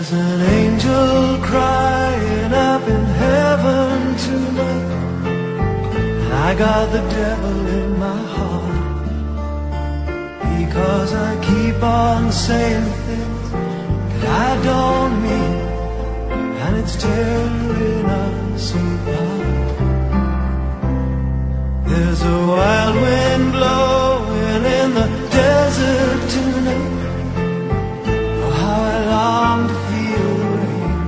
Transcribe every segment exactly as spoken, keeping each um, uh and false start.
There's an angel crying up in heaven tonight, and I got the devil in my heart, because I keep on saying things that I don't mean, and it's tearing us apart. There's a wild wind blowing in the desert tonight. Oh, how I long to feel the rain,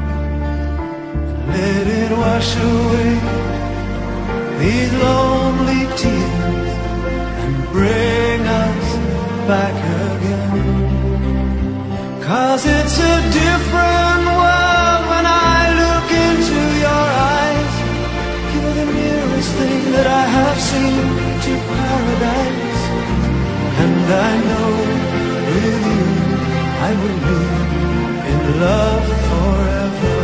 let it wash away these lonely tears and bring us back again. 'Cause it's a different world when I look into your eyes. You're the nearest thing that I have seen to paradise, and I know with you I will be in love forever.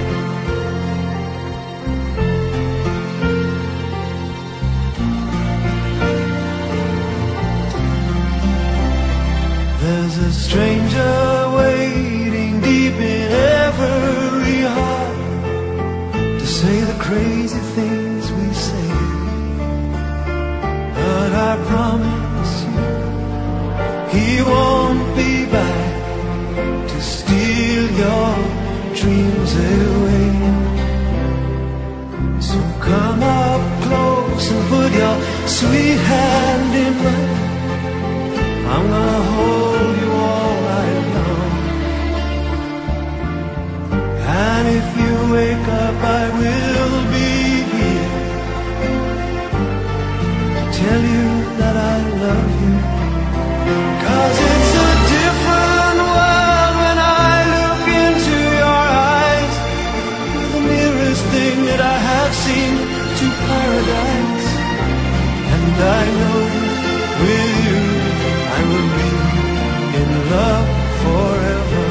There's a stranger waiting deep in every heart to say the crazy things we say, but I promise you he won't be back to steal your dreams away. So come up close and put your sweet hand in mine. I'm gonna hold you all night long, and if you wake up I will be here to tell you that I love you. 'Cause it's a different world when I look into your eyes. You're the nearest thing that I have seen to paradise, and I know with you I will be in love forever.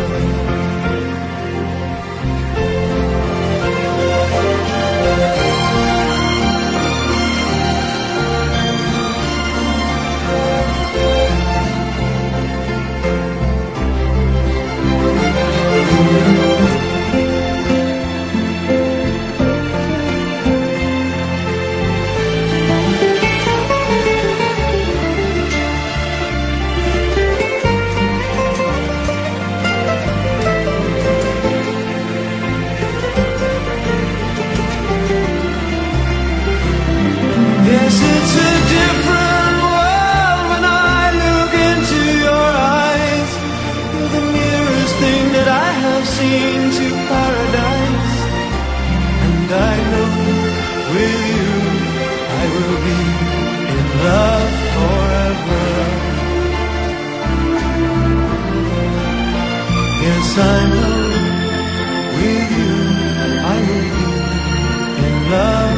Yes, it's a different world when I look into your eyes. You're the nearest thing that I have seen to paradise, and I know with you I will be in love forever. Yes, I know with you I will be in love